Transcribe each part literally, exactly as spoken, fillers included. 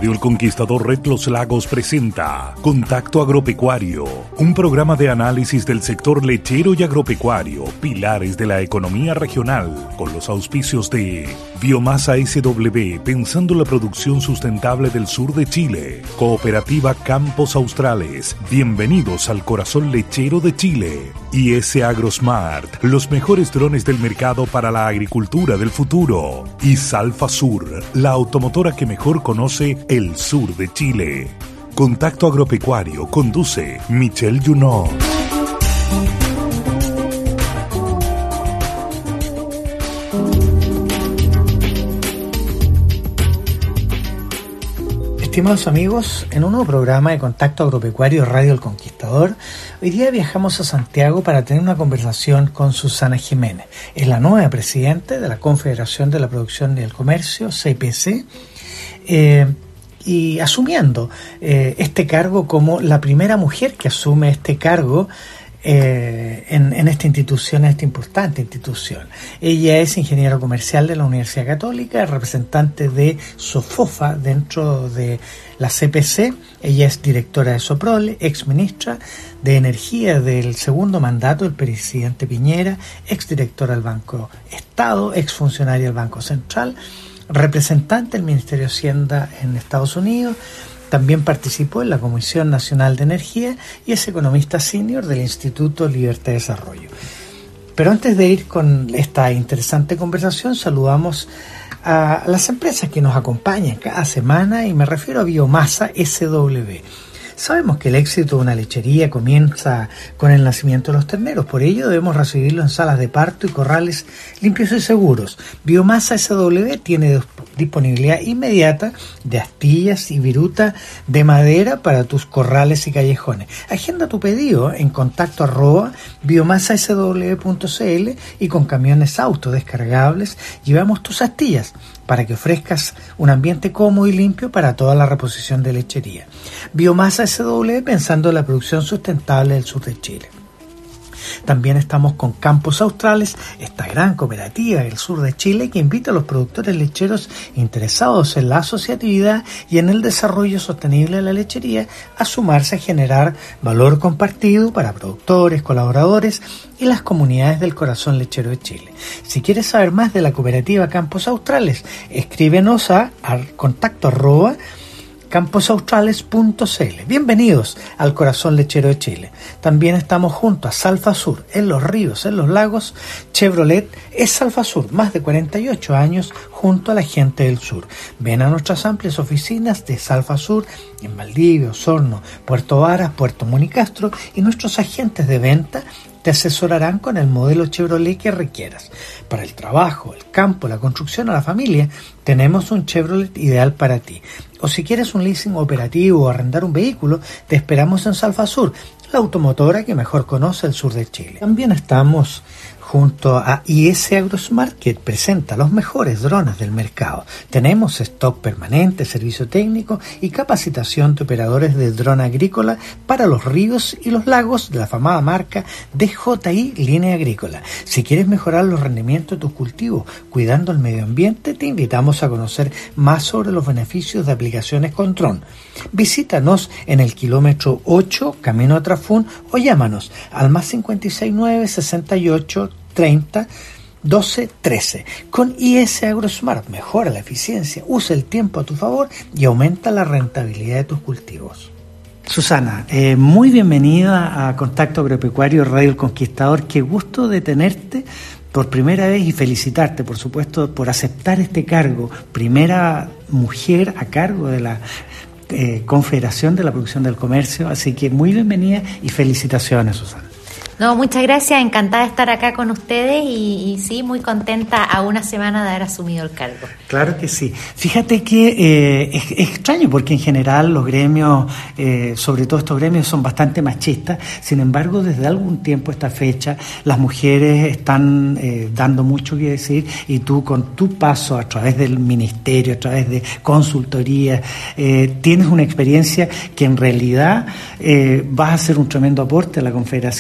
Radio El Conquistador Red Los Lagos presenta Contacto Agropecuario, un programa de análisis del sector lechero y agropecuario, pilares de la economía regional, con los auspicios de Biomasa S W, pensando la producción sustentable del sur de Chile, Cooperativa Campos Australes, bienvenidos al corazón lechero de Chile, I S AgroSmart, los mejores drones del mercado para la agricultura del futuro, y Salfa Sur, la automotora que mejor conoce el sur de Chile. Contacto Agropecuario conduce Michelle Junot. Estimados amigos, en un nuevo programa de Contacto Agropecuario Radio El Conquistador, hoy día viajamos a Santiago para tener una conversación con Susana Jiménez. Es la nueva presidenta de la Confederación de la Producción y el Comercio, C P C, eh, y asumiendo eh, este cargo como la primera mujer que asume este cargo Eh, en, en esta institución, en esta importante institución. Ella es ingeniera comercial de la Universidad Católica, representante de SOFOFA dentro de la C P C. Ella es directora de SOPROLE, ex ministra de Energía del segundo mandato del presidente Piñera, ex directora del Banco Estado, ex funcionaria del Banco Central, representante del Ministerio de Hacienda en Estados Unidos. También participó en la Comisión Nacional de Energía y es economista senior del Instituto Libertad y Desarrollo. Pero antes de ir con esta interesante conversación, saludamos a las empresas que nos acompañan cada semana, y me refiero a Biomasa S W. Sabemos que el éxito de una lechería comienza con el nacimiento de los terneros, por ello debemos recibirlo en salas de parto y corrales limpios y seguros. Biomasa S W tiene disponibilidad inmediata de astillas y viruta de madera para tus corrales y callejones. Agenda tu pedido en contacto arroba biomasa s w punto c l y con camiones autodescargables llevamos tus astillas para que ofrezcas un ambiente cómodo y limpio para toda la reposición de lechería. Biomasa S W, pensando en la producción sustentable del sur de Chile. También estamos con Campos Australes, esta gran cooperativa del sur de Chile que invita a los productores lecheros interesados en la asociatividad y en el desarrollo sostenible de la lechería a sumarse a generar valor compartido para productores, colaboradores y las comunidades del corazón lechero de Chile. Si quieres saber más de la cooperativa Campos Australes, escríbenos a, a contacto arroba campos australes punto c l. Bienvenidos al corazón lechero de Chile. También estamos junto a Salfa Sur, en los ríos, en los lagos. Chevrolet es Salfa Sur, más de cuarenta y ocho años junto a la gente del sur. Ven a nuestras amplias oficinas de Salfa Sur en Valdivia, Osorno, Puerto Varas, Puerto Monicastro, y nuestros agentes de venta te asesorarán con el modelo Chevrolet que requieras. Para el trabajo, el campo, la construcción o la familia, tenemos un Chevrolet ideal para ti. O si quieres un leasing operativo o arrendar un vehículo, te esperamos en Salfa Sur, la automotora que mejor conoce el sur de Chile. También estamos junto a I S AgroSmart, que presenta los mejores drones del mercado. Tenemos stock permanente, servicio técnico y capacitación de operadores de dron agrícola para los ríos y los lagos de la afamada marca D J I Línea Agrícola. Si quieres mejorar los rendimientos de tus cultivos cuidando el medio ambiente, te invitamos a conocer más sobre los beneficios de aplicaciones con dron. Visítanos en el kilómetro ocho, camino a Trafún, o llámanos al más cincuenta y seis nueve sesenta y ocho treinta doce trece. Con I S AgroSmart mejora la eficiencia, usa el tiempo a tu favor y aumenta la rentabilidad de tus cultivos. Susana, eh, muy bienvenida a Contacto Agropecuario Radio El Conquistador. Qué gusto de tenerte por primera vez y felicitarte, por supuesto, por aceptar este cargo. Primera mujer a cargo de la eh, Confederación de la Producción del Comercio. Así que muy bienvenida y felicitaciones, Susana. No, muchas gracias, encantada de estar acá con ustedes y, y sí, muy contenta a una semana de haber asumido el cargo. Claro que sí. Fíjate que eh, es, es extraño porque en general los gremios, eh, sobre todo estos gremios, son bastante machistas. Sin embargo, desde algún tiempo esta fecha, las mujeres están eh, dando mucho que decir, y tú con tu paso a través del ministerio, a través de consultoría, eh, tienes una experiencia que en realidad eh, vas a hacer un tremendo aporte a la Confederación. Así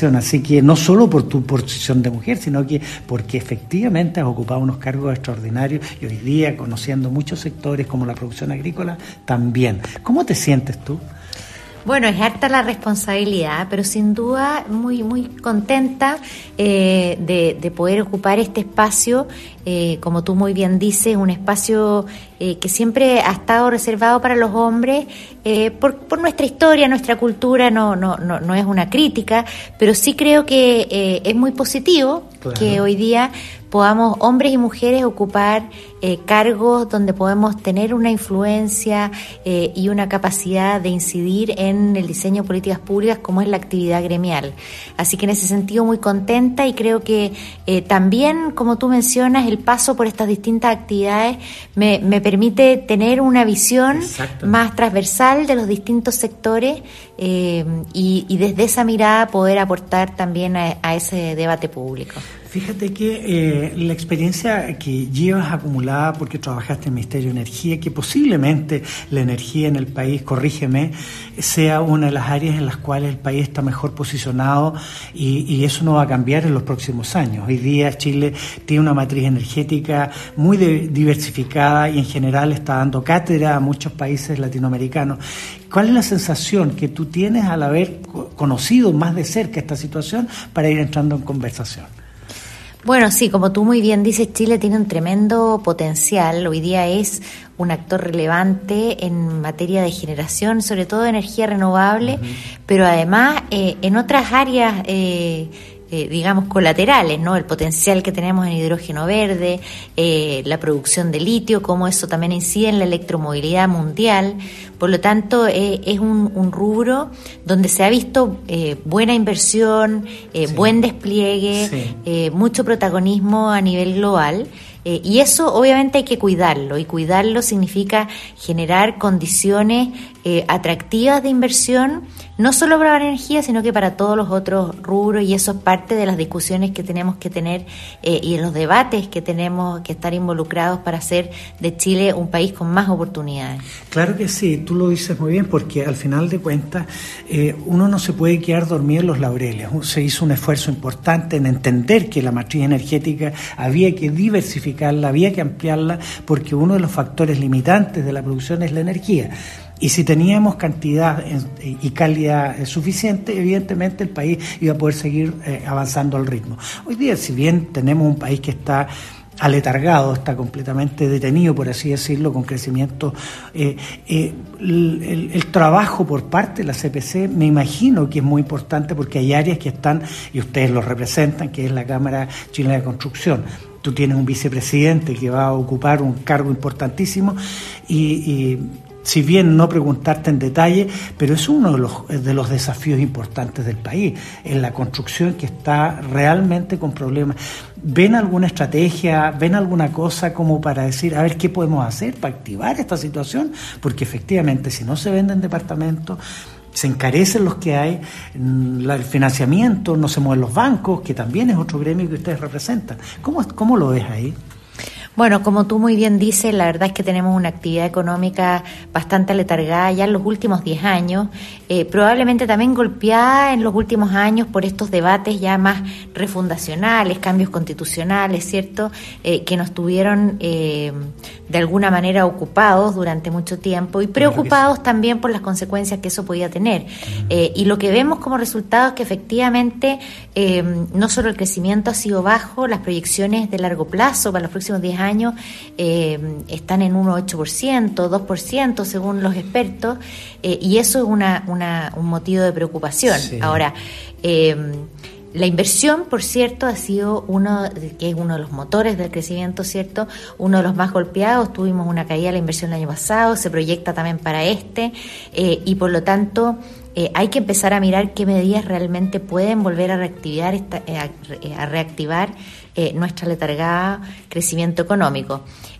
que no solo por tu posición de mujer, sino que porque efectivamente has ocupado unos cargos extraordinarios y hoy día, conociendo muchos sectores como la producción agrícola, también. ¿Cómo te sientes tú? Bueno, es harta la responsabilidad, pero sin duda muy muy contenta eh, de, de poder ocupar este espacio, eh, como tú muy bien dices, un espacio eh, que siempre ha estado reservado para los hombres, eh, por, por nuestra historia, nuestra cultura, no, no, no, no es una crítica, pero sí creo que eh, es muy positivo. Claro. Que hoy día podamos hombres y mujeres ocupar eh, cargos donde podemos tener una influencia eh, y una capacidad de incidir en el diseño de políticas públicas como es la actividad gremial. Así que en ese sentido muy contenta y creo que eh, también, como tú mencionas, el paso por estas distintas actividades me, me permite tener una visión más transversal de los distintos sectores eh, y, y desde esa mirada poder aportar también a, a ese debate público. Fíjate que eh, la experiencia que llevas acumulada porque trabajaste en el Ministerio de Energía, que posiblemente la energía en el país, corrígeme, sea una de las áreas en las cuales el país está mejor posicionado y, y eso no va a cambiar en los próximos años. Hoy día Chile tiene una matriz energética muy de, diversificada y en general está dando cátedra a muchos países latinoamericanos. ¿Cuál es la sensación que tú tienes al haber conocido más de cerca esta situación para ir entrando en conversación? Bueno, sí, como tú muy bien dices, Chile tiene un tremendo potencial. Hoy día es un actor relevante en materia de generación, sobre todo de energía renovable, uh-huh. pero además eh, en otras áreas, eh, eh, digamos, colaterales, ¿no? El potencial que tenemos en hidrógeno verde, eh, la producción de litio, cómo eso también incide en la electromovilidad mundial. Por lo tanto, eh, es un, un rubro donde se ha visto eh, buena inversión, eh, sí. buen despliegue, sí. eh, mucho protagonismo a nivel global. Eh, y eso obviamente hay que cuidarlo, y cuidarlo significa generar condiciones eh, atractivas de inversión, no solo para la energía, sino que para todos los otros rubros, y eso es parte de las discusiones que tenemos que tener eh, y en los debates que tenemos que estar involucrados para hacer de Chile un país con más oportunidades. Claro que sí, tú lo dices muy bien, porque al final de cuentas eh, uno no se puede quedar dormido en los laureles. Se hizo un esfuerzo importante en entender que la matriz energética había que diversificarla, había que ampliarla, porque uno de los factores limitantes de la producción es la energía. Y si teníamos cantidad y calidad suficiente, evidentemente el país iba a poder seguir eh, avanzando al ritmo. Hoy día, si bien tenemos un país que está aletargado, está completamente detenido, por así decirlo, con crecimiento, eh, eh, el, el, el trabajo por parte de la C P C me imagino que es muy importante, porque hay áreas que están, y ustedes los representan, que es la Cámara Chilena de Construcción. Tú tienes un vicepresidente que va a ocupar un cargo importantísimo y, y si bien no preguntarte en detalle, pero es uno de los, de los desafíos importantes del país, en la construcción que está realmente con problemas. ¿Ven alguna estrategia, ven alguna cosa como para decir, a ver, qué podemos hacer para activar esta situación? Porque efectivamente, si no se venden departamentos, se encarecen los que hay, el financiamiento, no se mueven los bancos, que también es otro gremio que ustedes representan. ¿Cómo, cómo lo ves ahí? Bueno, como tú muy bien dices, la verdad es que tenemos una actividad económica bastante aletargada ya en los últimos diez años, eh, probablemente también golpeada en los últimos años por estos debates ya más refundacionales, cambios constitucionales, ¿cierto?, eh, que nos tuvieron eh, de alguna manera ocupados durante mucho tiempo y preocupados también por las consecuencias que eso podía tener. Eh, y lo que vemos como resultado es que efectivamente eh, no solo el crecimiento ha sido bajo, las proyecciones de largo plazo para los próximos diez años eh, están en un ocho por ciento, dos por ciento según los expertos, eh, y eso es una, una, un motivo de preocupación. Sí. Ahora, eh, la inversión, por cierto, ha sido uno, que es uno de los motores del crecimiento, ¿cierto?, uno de los más golpeados. Tuvimos una caída de la inversión el año pasado, se proyecta también para este, eh, y por lo tanto eh, hay que empezar a mirar qué medidas realmente pueden volver a reactivar, esta, eh, a, a reactivar eh, nuestra letargada crecimiento económico.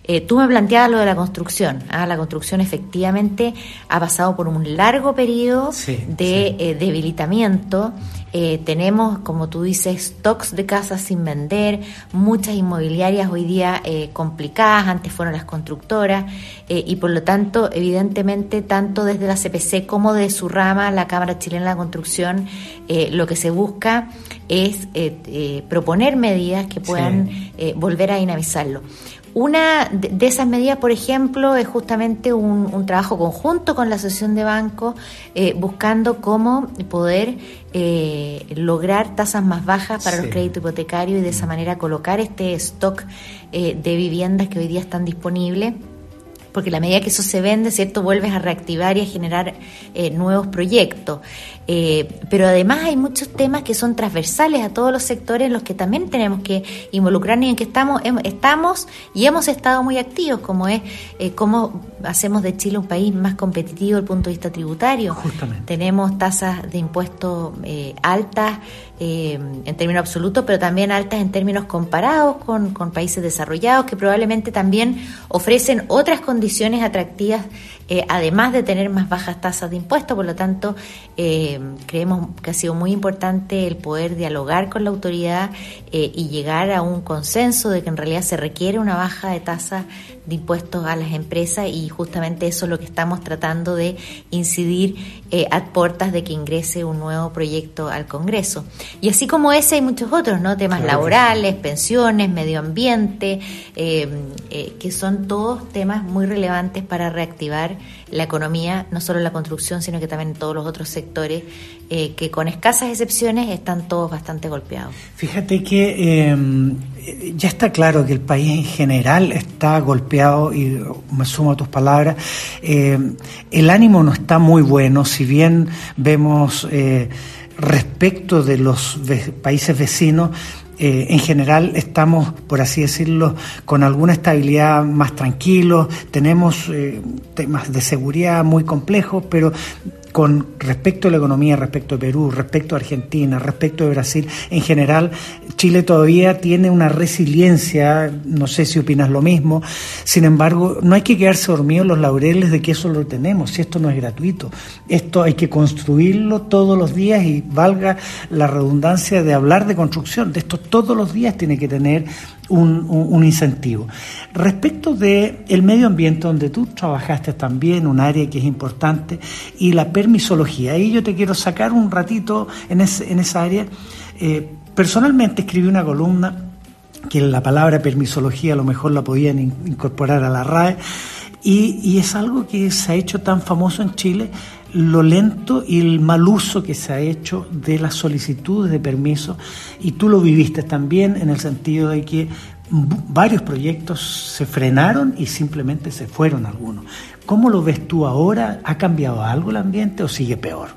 Eh, tú me planteabas lo de la construcción. ¿ah? La construcción efectivamente ha pasado por un largo periodo sí, de sí. Eh, debilitamiento. Eh, tenemos, como tú dices, stocks de casas sin vender, muchas inmobiliarias hoy día eh, complicadas, antes fueron las constructoras, eh, y por lo tanto, evidentemente, tanto desde la C P C como de su rama, la Cámara Chilena de la Construcción, eh, lo que se busca es eh, eh, proponer medidas que puedan sí. eh, volver a dinamizarlo. Una de esas medidas, por ejemplo, es justamente un, un trabajo conjunto con la Asociación de Bancos, eh, buscando cómo poder eh, lograr tasas más bajas para sí. los créditos hipotecarios y de esa manera colocar este stock eh, de viviendas que hoy día están disponibles. Porque a la medida que eso se vende, ¿cierto?, vuelves a reactivar y a generar eh, nuevos proyectos. Eh, pero además hay muchos temas que son transversales a todos los sectores en los que también tenemos que involucrarnos y en que estamos, estamos y hemos estado muy activos, como es eh, cómo hacemos de Chile un país más competitivo desde el punto de vista tributario. Justamente. Tenemos tasas de impuestos eh, altas eh, en términos absolutos, pero también altas en términos comparados con, con países desarrollados que probablemente también ofrecen otras condiciones atractivas, eh, además de tener más bajas tasas de impuestos. Por lo tanto, eh, creemos que ha sido muy importante el poder dialogar con la autoridad eh, y llegar a un consenso de que en realidad se requiere una baja de tasas de impuestos a las empresas, y justamente eso es lo que estamos tratando de incidir eh, a puertas de que ingrese un nuevo proyecto al Congreso. Y así como ese hay muchos otros, ¿no? Temas claro, laborales, sí. pensiones, medio ambiente, eh, eh, que son todos temas muy relevantes para reactivar la economía, no solo en la construcción, sino que también en todos los otros sectores eh, que con escasas excepciones están todos bastante golpeados. Fíjate que eh, ya está claro que el país en general está golpeado, y me sumo a tus palabras, eh, el ánimo no está muy bueno, si bien vemos eh, respecto de los ve- países vecinos, Eh, en general estamos, por así decirlo, con alguna estabilidad, más tranquilos, tenemos eh, temas de seguridad muy complejos, pero con respecto a la economía, respecto a Perú, respecto a Argentina, respecto a Brasil, en general, Chile todavía tiene una resiliencia, no sé si opinas lo mismo. Sin embargo, no hay que quedarse dormidos en los laureles de que eso lo tenemos, si esto no es gratuito. Esto hay que construirlo todos los días, y valga la redundancia de hablar de construcción, de esto todos los días tiene que tener un, un, un incentivo. Respecto de el medio ambiente, donde tú trabajaste también, un área que es importante, y la permisología, ahí yo te quiero sacar un ratito en, ese, en esa área. Eh, personalmente escribí una columna que la palabra permisología a lo mejor la podían in, incorporar a la R A E, y, y es algo que se ha hecho tan famoso en Chile, lo lento y el mal uso que se ha hecho de las solicitudes de permiso, y tú lo viviste también en el sentido de que varios proyectos se frenaron y simplemente se fueron algunos. ¿Cómo lo ves tú ahora? ¿Ha cambiado algo el ambiente o sigue peor?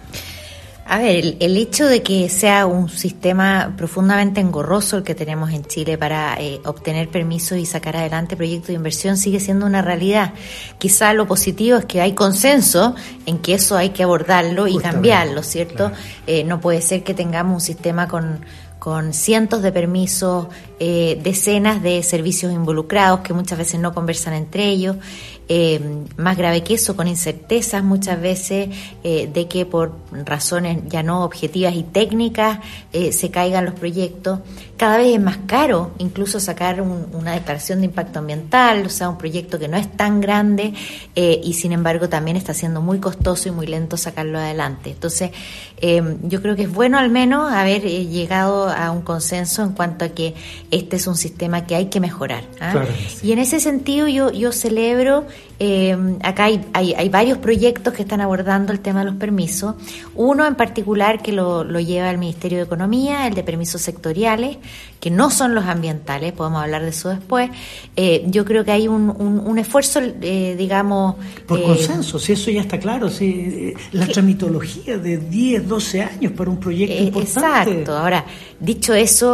A ver, el, el hecho de que sea un sistema profundamente engorroso el que tenemos en Chile para eh, obtener permisos y sacar adelante proyectos de inversión sigue siendo una realidad. Quizá lo positivo es que hay consenso en que eso hay que abordarlo y Justamente, cambiarlo, ¿cierto? Claro. Eh, no puede ser que tengamos un sistema con... con cientos de permisos, eh, decenas de servicios involucrados que muchas veces no conversan entre ellos, eh, más grave que eso, con incertezas muchas veces eh, de que por razones ya no objetivas y técnicas eh, se caigan los proyectos. Cada vez es más caro incluso sacar un, una declaración de impacto ambiental, o sea, un proyecto que no es tan grande eh, y sin embargo también está siendo muy costoso y muy lento sacarlo adelante. Entonces, eh, yo creo que es bueno al menos haber eh, llegado a un consenso en cuanto a que este es un sistema que hay que mejorar. ¿ah? Claro, sí. Y en ese sentido yo, yo celebro, eh, acá hay, hay, hay varios proyectos que están abordando el tema de los permisos, uno en particular que lo, lo lleva el Ministerio de Economía, el de permisos sectoriales, que no son los ambientales, podemos hablar de eso después. Eh, yo creo que hay un, un, un esfuerzo, eh, digamos... Por eh, consenso, si eso ya está claro, si la que, tramitología de diez, doce años para un proyecto eh, importante. Exacto, ahora, dicho eso,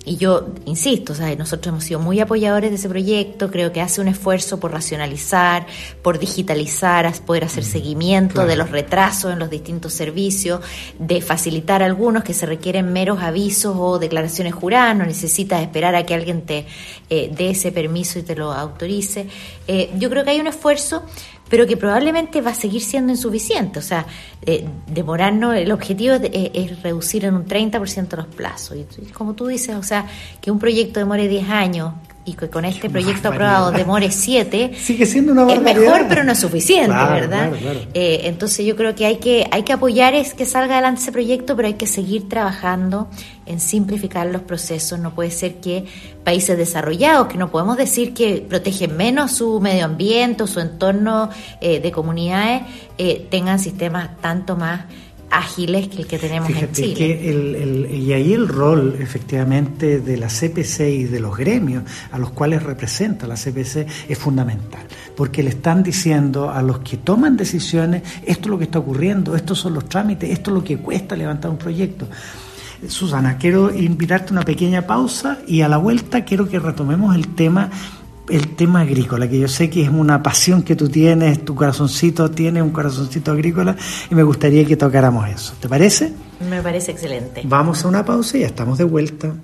y yo insisto, o sea, nosotros hemos sido muy apoyadores de ese proyecto, creo que hace un esfuerzo por racionalizar, por digitalizar, poder hacer seguimiento claro. de los retrasos en los distintos servicios, de facilitar algunos que se requieren meros avisos o declaraciones juradas, no necesitas esperar a que alguien te eh, dé ese permiso y te lo autorice. Eh, yo creo que hay un esfuerzo, pero que probablemente va a seguir siendo insuficiente. O sea, eh, demorarnos, el objetivo es, es reducir en un treinta por ciento los plazos. Y, y como tú dices, o sea, que un proyecto demore diez años y que con este proyecto aprobado demore siete, sigue siendo una barbaridad. Es mejor, pero no es suficiente, claro, ¿verdad? Claro, claro. Eh, entonces yo creo que hay que hay que apoyar es que salga adelante ese proyecto, pero hay que seguir trabajando en simplificar los procesos. No puede ser que países desarrollados, que no podemos decir que protegen menos su medio ambiente o su entorno eh, de comunidades, eh, tengan sistemas tanto más ágiles que el que tenemos Fíjate en Chile. Que el, el, y ahí el rol efectivamente de la C P C y de los gremios a los cuales representa la C P C es fundamental, porque le están diciendo a los que toman decisiones, esto es lo que está ocurriendo, estos son los trámites, esto es lo que cuesta levantar un proyecto. Susana, quiero invitarte a una pequeña pausa y a la vuelta quiero que retomemos el tema el tema agrícola, que yo sé que es una pasión que tú tienes, tu corazoncito tiene un corazoncito agrícola y me gustaría que tocáramos eso. ¿Te parece? Me parece excelente. Vamos a una pausa y ya estamos de vuelta.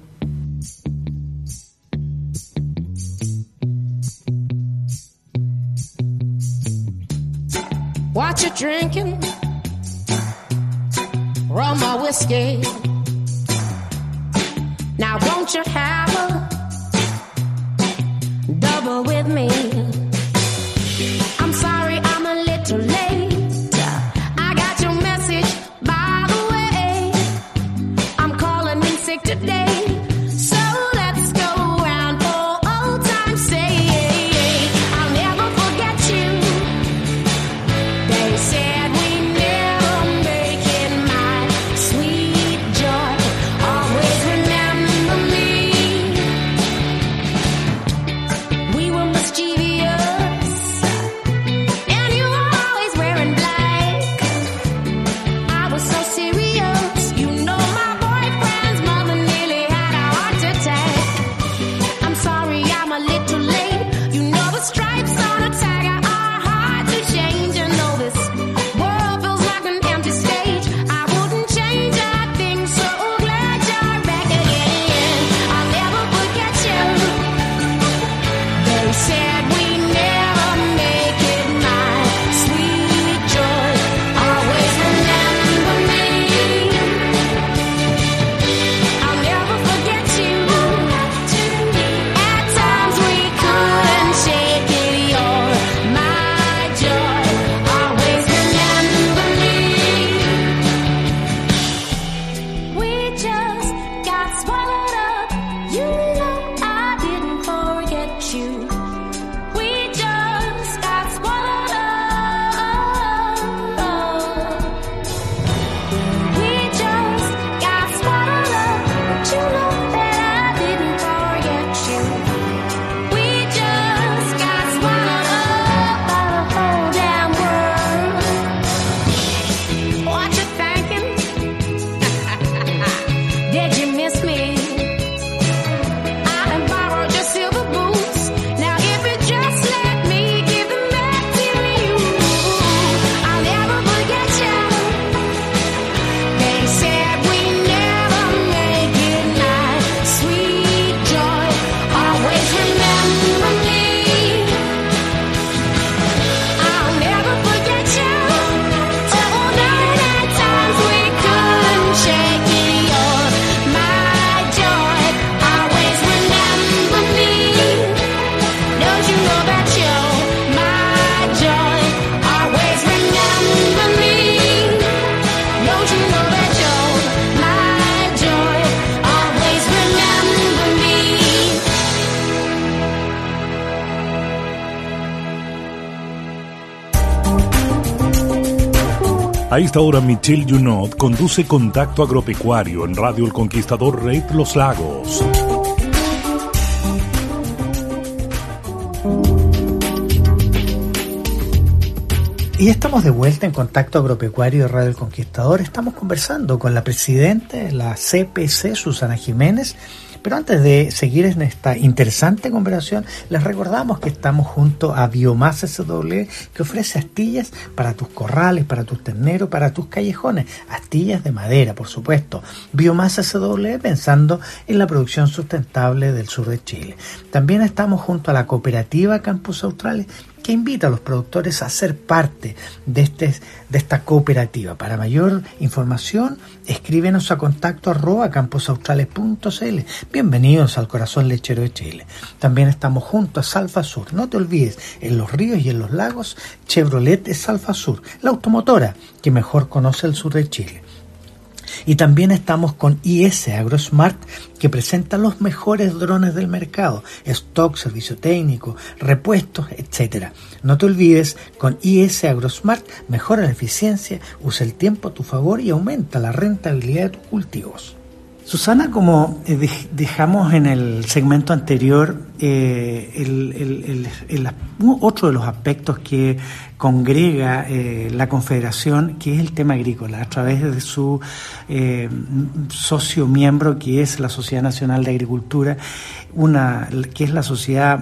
What you drinking? Rum or whiskey? Now won't you have a double with me? I'm sorry I'm a little late. I got your message, by the way. I'm calling in sick today. So let's go round for old time's sake. I'll never forget you. They said we never make it, my sweet joy. Always remember me. We were mischievous, and you were always wearing black. I was so serious, you know my boyfriend's mother nearly had a heart attack. I'm sorry I'm a little late. You know the stripes on a tiger are hard to change. You know this world feels like an empty stage. I wouldn't change a thing, so glad you're back again. I'll never forget you. They said we never make it, my sweet joy. Always remember me. I'll never forget you. At times we couldn't shake it. You're my joy. Always remember me. We just got swallowed up. You know I didn't forget you. We just got swallowed up. We just got swallowed up. But you know that I didn't forget you. We just got swallowed up by the whole damn world. What you thinking? Did you miss me? I done borrowed your silver boots. Now if you just let me give them back to you, I'll never forget you. They said we never make it, my sweet joy. Always remember me. I'll never forget you. Oh, no, at times we couldn't shake it. You're my joy. Always remember me. Don't you know that you're my joy? Always remember me. Don't you know that you're my joy? Always remember me. A esta hora, Michelle Junot conduce Contacto Agropecuario en Radio El Conquistador Red Los Lagos. Y estamos de vuelta en Contacto Agropecuario de Radio El Conquistador. Estamos conversando con la presidenta de la C P C, Susana Jiménez, Pero antes de seguir en esta interesante conversación, les recordamos que estamos junto a Biomasa S W, que ofrece astillas para tus corrales, para tus terneros, para tus callejones, astillas de madera, por supuesto. Biomasa S W, pensando en la producción sustentable del sur de Chile. También estamos junto a la cooperativa Campus Australes, que invita a los productores a ser parte de, este, de esta cooperativa. Para mayor información, escríbenos a contacto arroba campusaustrales punto c l. Bienvenidos al corazón lechero de Chile. También estamos junto a Salfa Sur. No te olvides, en los ríos y en los lagos, Chevrolet es Salfa Sur, la automotora que mejor conoce el sur de Chile. Y también estamos con I S AgroSmart, que presenta los mejores drones del mercado, stock, servicio técnico, repuestos, etcétera. No te olvides, con I S AgroSmart mejora la eficiencia, usa el tiempo a tu favor y aumenta la rentabilidad de tus cultivos. Susana, como dejamos en el segmento anterior, eh, el, el, el, el, otro de los aspectos que congrega eh, la Confederación, que es el tema agrícola, a través de su eh, socio miembro, que es la Sociedad Nacional de Agricultura, una que es la sociedad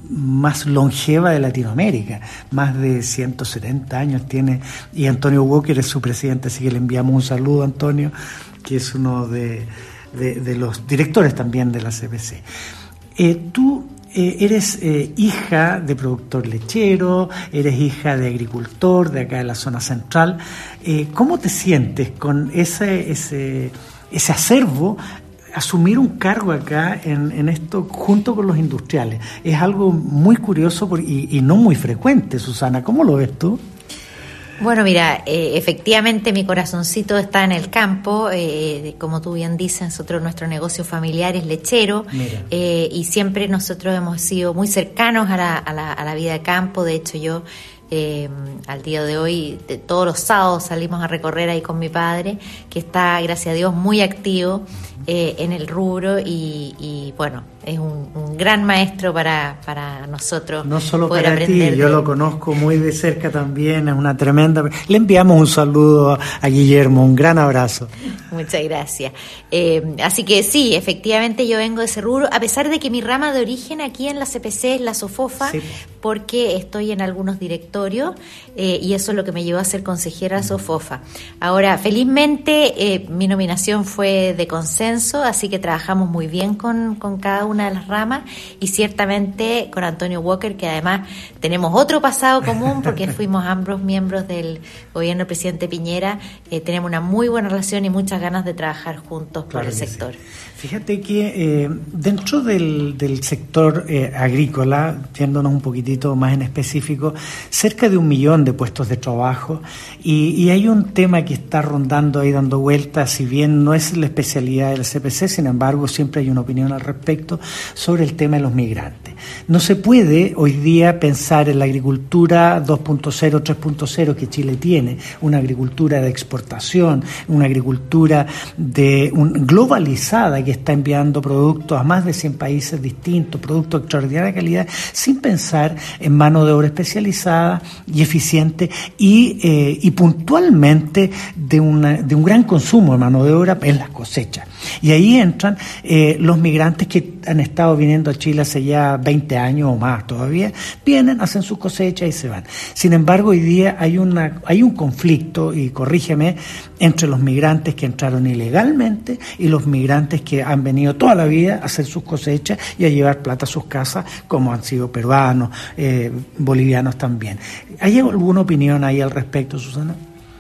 más longeva de Latinoamérica, más de ciento setenta años tiene, y Antonio Walker es su presidente, así que le enviamos un saludo a Antonio, que es uno de, de, de los directores también de la C P C. Eh, tú eh, eres eh, hija de productor lechero, eres hija de agricultor de acá de la zona central. Eh, ¿Cómo te sientes con ese, ese, ese acervo, asumir un cargo acá en, en esto junto con los industriales? Es algo muy curioso por, y, y no muy frecuente, Susana. ¿Cómo lo ves tú? Bueno, mira, eh, efectivamente mi corazoncito está en el campo, eh, como tú bien dices, nosotros nuestro negocio familiar es lechero, eh, y siempre nosotros hemos sido muy cercanos a la, a la, a la vida de campo. De hecho, yo eh, al día de hoy, de, todos los sábados salimos a recorrer ahí con mi padre, que está, gracias a Dios, muy activo eh, en el rubro y, y bueno, es un, un gran maestro para, para nosotros. No solo poder para aprender ti, yo de... lo conozco muy de cerca también, es una tremenda... Le enviamos un saludo a Guillermo, un gran abrazo. Muchas gracias. Eh, así que sí, efectivamente yo vengo de ese rubro, a pesar de que mi rama de origen aquí en la C P C es la SOFOFA, sí, porque estoy en algunos directorios eh, y eso es lo que me llevó a ser consejera SOFOFA. Ahora, felizmente eh, mi nominación fue de consenso, así que trabajamos muy bien con, con cada una de las ramas y ciertamente con Antonio Walker, que además tenemos otro pasado común porque fuimos ambos miembros del gobierno del presidente Piñera, eh, tenemos una muy buena relación y muchas ganas de trabajar juntos por claro el sector. Sí. Fíjate que eh, dentro del, del sector eh, agrícola, yéndonos un poquitito más en específico, cerca de un millón de puestos de trabajo y, y hay un tema que está rondando ahí dando vueltas, si bien no es la especialidad del C P C, sin embargo siempre hay una opinión al respecto sobre el tema de los migrantes. No se puede hoy día pensar en la agricultura dos punto cero, tres punto cero que Chile tiene, una agricultura de exportación, una agricultura de un, globalizada que está enviando productos a más de cien países distintos, productos de extraordinaria calidad, sin pensar en mano de obra especializada y eficiente y, eh, y puntualmente de, una, de un gran consumo de mano de obra en las cosechas. Y ahí entran eh, los migrantes que han estado viniendo a Chile hace ya veinte años o más todavía, vienen, hacen sus cosechas y se van. Sin embargo, hoy día hay, una, hay un conflicto, y corrígeme, entre los migrantes que entraron ilegalmente y los migrantes que han venido toda la vida a hacer sus cosechas y a llevar plata a sus casas, como han sido peruanos, eh, bolivianos también. ¿Hay alguna opinión ahí al respecto, Susana?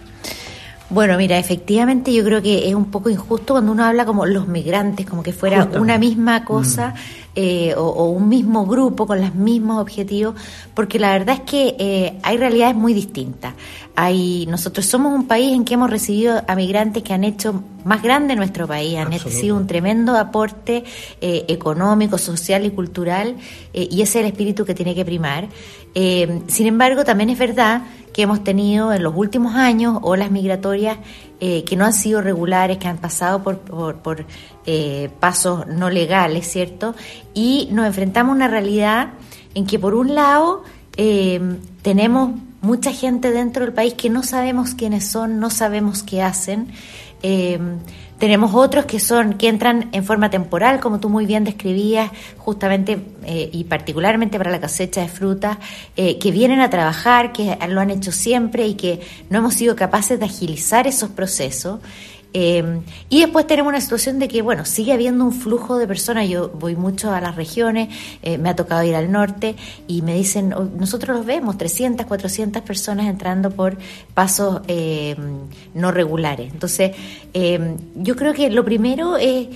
Bueno, mira, efectivamente yo creo que es un poco injusto cuando uno habla como los migrantes, como que fuera Justamente. una misma cosa mm. eh, o, o un mismo grupo con los mismos objetivos, porque la verdad es que eh, hay realidades muy distintas. Hay, nosotros somos un país en que hemos recibido a migrantes que han hecho más grande nuestro país, han sido un tremendo aporte eh, económico, social y cultural, eh, y ese es el espíritu que tiene que primar. Eh, sin embargo, también es verdad que hemos tenido en los últimos años olas migratorias eh, que no han sido regulares, que han pasado por, por, por eh, pasos no legales, ¿cierto? Y nos enfrentamos a una realidad en que, por un lado, eh, tenemos mucha gente dentro del país que no sabemos quiénes son, no sabemos qué hacen, Eh, Tenemos otros que son que entran en forma temporal, como tú muy bien describías, justamente eh, y particularmente para la cosecha de frutas, eh, que vienen a trabajar, que lo han hecho siempre y que no hemos sido capaces de agilizar esos procesos. Eh, y después tenemos una situación de que, bueno, sigue habiendo un flujo de personas. Yo voy mucho a las regiones, eh, me ha tocado ir al norte y me dicen, oh, nosotros los vemos, trescientas, cuatrocientas personas entrando por pasos eh, no regulares. Entonces, eh, yo creo que lo primero es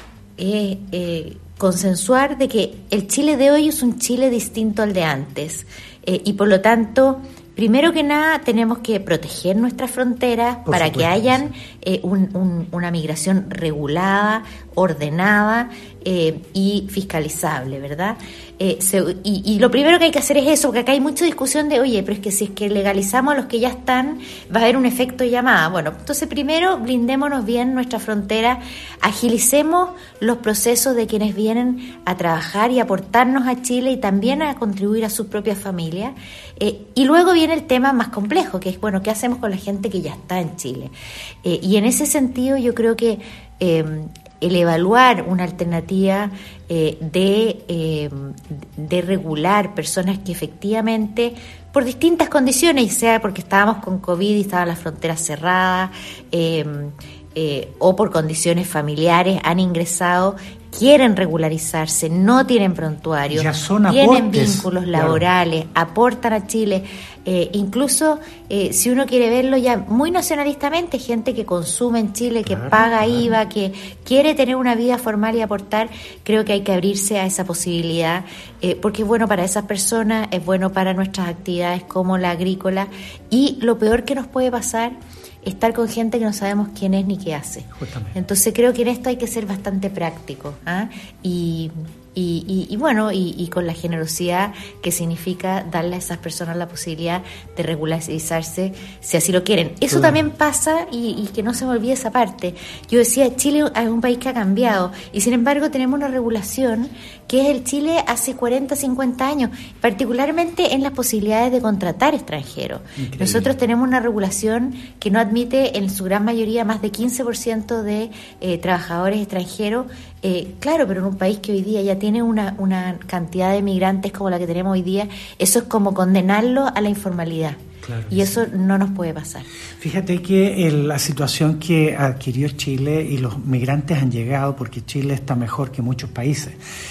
eh, eh, consensuar de que el Chile de hoy es un Chile distinto al de antes, eh, y por lo tanto, primero que nada, tenemos que proteger nuestras fronteras Por para supuesto, que hayan eh, un, un, una migración regulada, ordenada eh, y fiscalizable, ¿verdad? Eh, se, y, y lo primero que hay que hacer es eso, porque acá hay mucha discusión de, oye, pero es que si es que legalizamos a los que ya están, va a haber un efecto llamada. Bueno, entonces primero blindémonos bien nuestra frontera, agilicemos los procesos de quienes vienen a trabajar y aportarnos a Chile y también a contribuir a sus propias familias. Eh, y luego viene el tema más complejo, que es, bueno, ¿qué hacemos con la gente que ya está en Chile? Eh, y en ese sentido yo creo que eh, el evaluar una alternativa eh, de, eh, de regular personas que efectivamente, por distintas condiciones, sea porque estábamos con COVID y estaban las fronteras cerradas, eh, eh, o por condiciones familiares, han ingresado, quieren regularizarse, no tienen prontuario, tienen vínculos laborales, claro, aportan a Chile. Eh, incluso eh, si uno quiere verlo ya muy nacionalistamente, gente que consume en Chile, que claro, paga claro. I V A, que quiere tener una vida formal y aportar, creo que hay que abrirse a esa posibilidad, eh, porque es bueno para esas personas, es bueno para nuestras actividades como la agrícola, y lo peor que nos puede pasar estar con gente que no sabemos quién es ni qué hace. Justamente. Entonces creo que en esto hay que ser bastante práctico, ¿ah? y, y, y, y bueno, y, y con la generosidad que significa darle a esas personas la posibilidad de regularizarse si así lo quieren. Eso claro. también pasa, y, y que no se me olvide esa parte. Yo decía, Chile es un país que ha cambiado, y sin embargo tenemos una regulación que es el Chile hace cuarenta, cincuenta años, particularmente en las posibilidades de contratar extranjeros. Increíble. Nosotros tenemos una regulación que no admite en su gran mayoría más de quince por ciento de eh, trabajadores extranjeros, eh, claro, pero en un país que hoy día ya tiene una, una cantidad de migrantes como la que tenemos hoy día, eso es como condenarlo a la informalidad. Claro, y eso sí. no nos puede pasar. Fíjate que el, la situación que adquirió Chile, y los migrantes han llegado porque Chile está mejor que muchos países.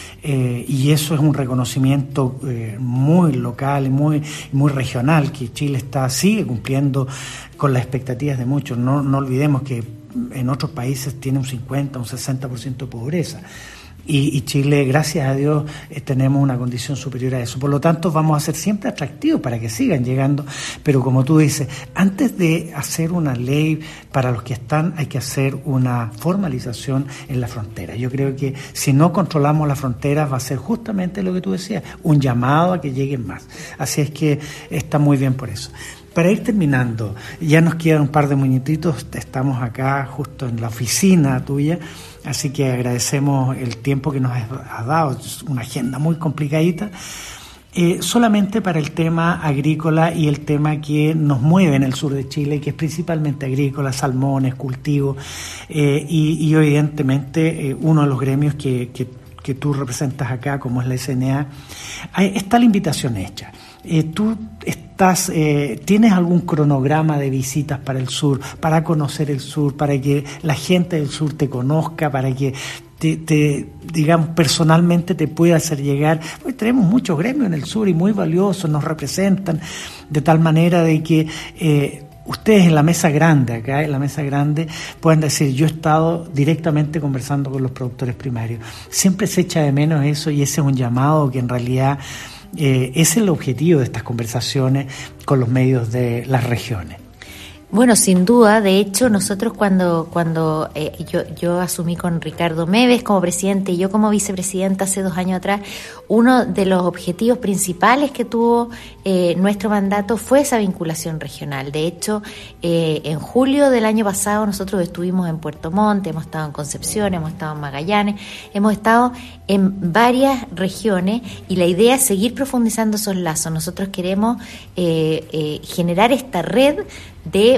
Eh, y eso es un reconocimiento eh, muy local y muy, muy regional, que Chile está sigue cumpliendo con las expectativas de muchos. No, no olvidemos que en otros países tiene un cincuenta, un sesenta por ciento de pobreza. Y, y Chile, gracias a Dios, eh, tenemos una condición superior a eso. Por lo tanto, vamos a ser siempre atractivos para que sigan llegando. Pero como tú dices, antes de hacer una ley para los que están, hay que hacer una formalización en la frontera. Yo creo que si no controlamos las fronteras, va a ser justamente lo que tú decías, un llamado a que lleguen más. Así es que está muy bien por eso. Para ir terminando, ya nos quedan un par de minutitos, estamos acá justo en la oficina tuya, así que agradecemos el tiempo que nos has dado, es una agenda muy complicadita, eh, solamente para el tema agrícola y el tema que nos mueve en el sur de Chile, que es principalmente agrícola, salmones, cultivos, eh, y, y evidentemente eh, uno de los gremios que, que, que tú representas acá, como es la S N A, hay, está la invitación hecha. Eh, tú estás, eh, ¿tienes algún cronograma de visitas para el sur, para conocer el sur, para que la gente del sur te conozca, para que te, te digamos, personalmente te pueda hacer llegar? Pues tenemos muchos gremios en el sur y muy valiosos, nos representan de tal manera de que eh, ustedes en la mesa grande, acá en la mesa grande, pueden decir, yo he estado directamente conversando con los productores primarios. Siempre se echa de menos eso, y ese es un llamado que en realidad Eh, es el objetivo de estas conversaciones con los medios de las regiones. Bueno, sin duda. De hecho, nosotros cuando cuando eh, yo yo asumí con Ricardo Meves como presidente y yo como vicepresidenta hace dos años atrás, uno de los objetivos principales que tuvo eh, nuestro mandato fue esa vinculación regional. De hecho, eh, en julio del año pasado nosotros estuvimos en Puerto Montt, hemos estado en Concepción, hemos estado en Magallanes, hemos estado en varias regiones, y la idea es seguir profundizando esos lazos. Nosotros queremos eh, eh, generar esta red de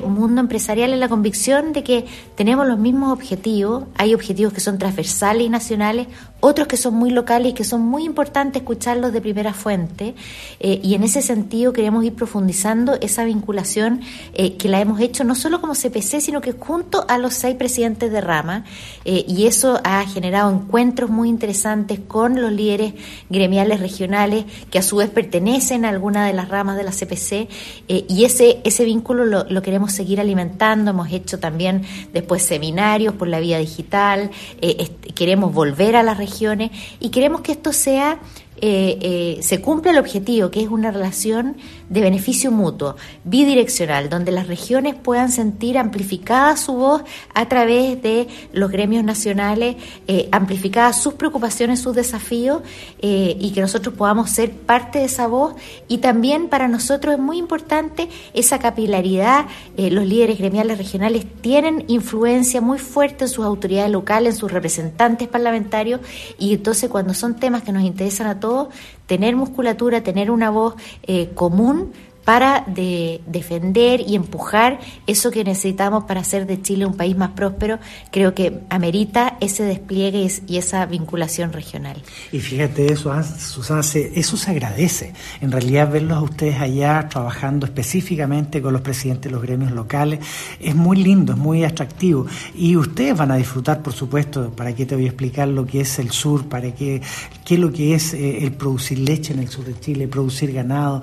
mundo empresarial en la convicción de que tenemos los mismos objetivos. Hay objetivos que son transversales y nacionales, otros que son muy locales y que son muy importantes escucharlos de primera fuente, eh, y en ese sentido queremos ir profundizando esa vinculación eh, que la hemos hecho no solo como C P C, sino que junto a los seis presidentes de rama, eh, y eso ha generado encuentros muy interesantes con los líderes gremiales regionales que a su vez pertenecen a alguna de las ramas de la C P C, eh, y ese, ese vínculo lo, lo queremos seguir alimentando. Hemos hecho también después seminarios por la vía digital, eh, est- queremos volver a las regiones y queremos que esto sea Eh, eh, se cumpla el objetivo, que es una relación de beneficio mutuo, bidireccional, donde las regiones puedan sentir amplificada su voz a través de los gremios nacionales, eh, amplificadas sus preocupaciones, sus desafíos, eh, y que nosotros podamos ser parte de esa voz. Y también para nosotros es muy importante esa capilaridad. Eh, los líderes gremiales regionales tienen influencia muy fuerte en sus autoridades locales, en sus representantes parlamentarios, y entonces cuando son temas que nos interesan a todos, tener musculatura, tener una voz eh, común para de, defender y empujar eso que necesitamos para hacer de Chile un país más próspero, creo que amerita ese despliegue y, y esa vinculación regional. Y fíjate, eso, Susana, se, eso se agradece. En realidad, verlos a ustedes allá trabajando específicamente con los presidentes de los gremios locales es muy lindo, es muy atractivo. Y ustedes van a disfrutar, por supuesto, para qué te voy a explicar lo que es el sur, para qué, qué es lo que es eh, el producir leche en el sur de Chile, producir ganado,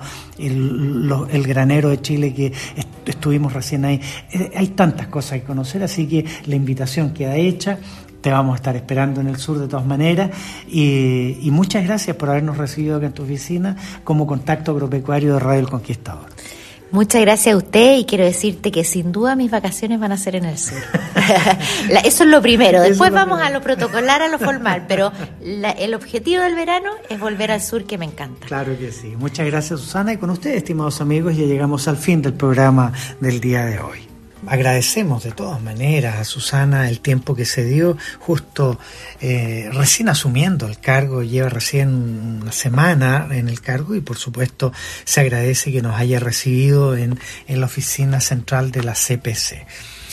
el, los el granero de Chile que est- estuvimos recién ahí. Eh, hay tantas cosas que conocer, así que la invitación queda hecha. Te vamos a estar esperando en el sur de todas maneras, y, y muchas gracias por habernos recibido acá en tu oficina como Contacto Agropecuario de Radio El Conquistador. Muchas gracias a usted, y quiero decirte que sin duda mis vacaciones van a ser en el sur. La, eso es lo primero. Después Eso es lo vamos primero. a lo protocolar, a lo formal, pero la, el objetivo del verano es volver al sur, que me encanta. Claro que sí. Muchas gracias, Susana, y con ustedes, estimados amigos, ya llegamos al fin del programa del día de hoy. Agradecemos de todas maneras a Susana el tiempo que se dio, justo eh, recién asumiendo el cargo, lleva recién una semana en el cargo, y por supuesto se agradece que nos haya recibido en, en la oficina central de la C P C.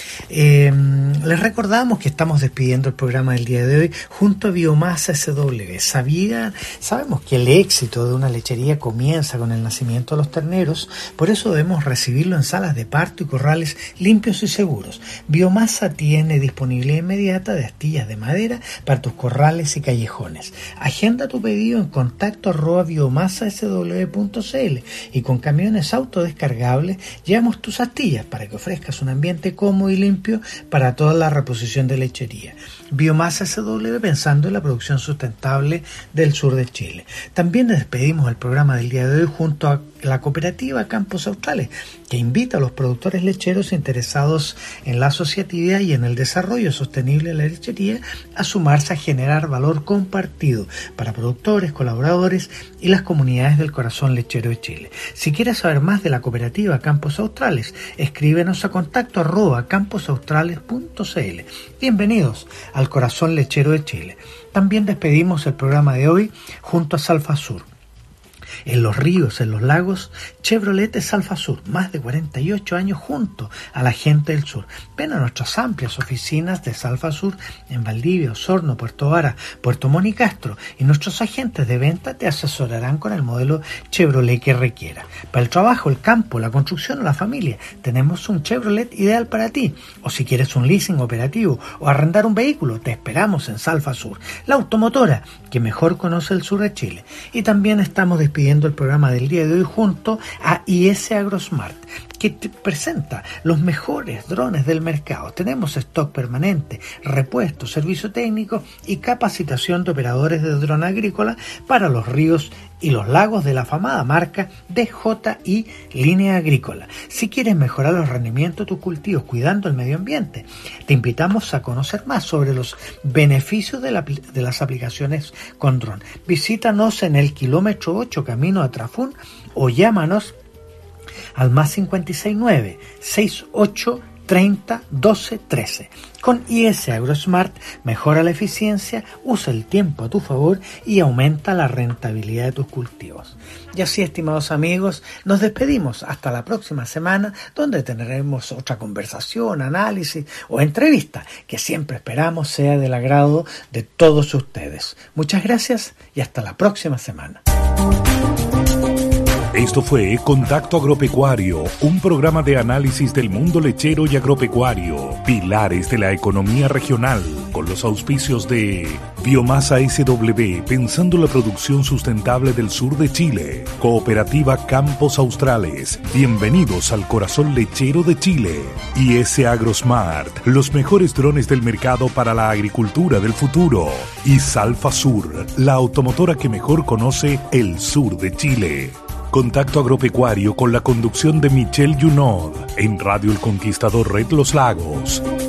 Eh, les recordamos que estamos despidiendo el programa del día de hoy junto a Biomasa S W. ¿Sabía? Sabemos que el éxito de una lechería comienza con el nacimiento de los terneros, por eso debemos recibirlo en salas de parto y corrales limpios y seguros. Biomasa tiene disponibilidad inmediata de astillas de madera para tus corrales y callejones. Agenda tu pedido en contacto arroba biomasa s w punto c l, y con camiones autodescargables llevamos tus astillas para que ofrezcas un ambiente cómodo y limpio para toda la reposición de lechería. Biomasa S W, pensando en la producción sustentable del sur de Chile. También despedimos el programa del día de hoy junto a la cooperativa Campos Australes, que invita a los productores lecheros interesados en la asociatividad y en el desarrollo sostenible de la lechería a sumarse a generar valor compartido para productores, colaboradores y las comunidades del corazón lechero de Chile. Si quieres saber más de la cooperativa Campos Australes, escríbenos a contacto arroba camposaustrales punto c l. Bienvenidos al corazón lechero de Chile. También despedimos el programa de hoy junto a Salfasur. En los ríos, en los lagos, Chevrolet es Salfasur, más de cuarenta y ocho años junto a la gente del sur. Ven a nuestras amplias oficinas de Salfasur en Valdivia, Osorno, Puerto Vara, Puerto Montt y Castro, y nuestros agentes de venta te asesorarán con el modelo Chevrolet que requiera. Para el trabajo, el campo, la construcción o la familia, tenemos un Chevrolet ideal para ti. O si quieres un leasing operativo o arrendar un vehículo, te esperamos en Salfasur, la automotora que mejor conoce el sur de Chile. Y también estamos despidiendo el programa del día de hoy junto a I S AgroSmart, que te presenta los mejores drones del mercado. Tenemos stock permanente, repuesto, servicio técnico y capacitación de operadores de dron agrícola para los ríos y los lagos de la afamada marca D J I Línea Agrícola. Si quieres mejorar los rendimientos de tus cultivos cuidando el medio ambiente, te invitamos a conocer más sobre los beneficios de, la, de las aplicaciones con dron. Visítanos en el kilómetro ocho camino a Trafún o llámanos al más cincuenta y seis nueve, sesenta y ocho, treinta doce trece. Con I S AgroSmart mejora la eficiencia, usa el tiempo a tu favor y aumenta la rentabilidad de tus cultivos. Y así, estimados amigos, nos despedimos hasta la próxima semana, donde tendremos otra conversación, análisis o entrevista que siempre esperamos sea del agrado de todos ustedes. Muchas gracias y hasta la próxima semana. Esto fue Contacto Agropecuario, un programa de análisis del mundo lechero y agropecuario, pilares de la economía regional, con los auspicios de Biomasa S W, pensando la producción sustentable del sur de Chile, Cooperativa Campos Australes, bienvenidos al corazón lechero de Chile, I S AgroSmart, los mejores drones del mercado para la agricultura del futuro, y Salfa Sur, la automotora que mejor conoce el sur de Chile. Contacto Agropecuario con la conducción de Michelle Junod en Radio El Conquistador Red Los Lagos.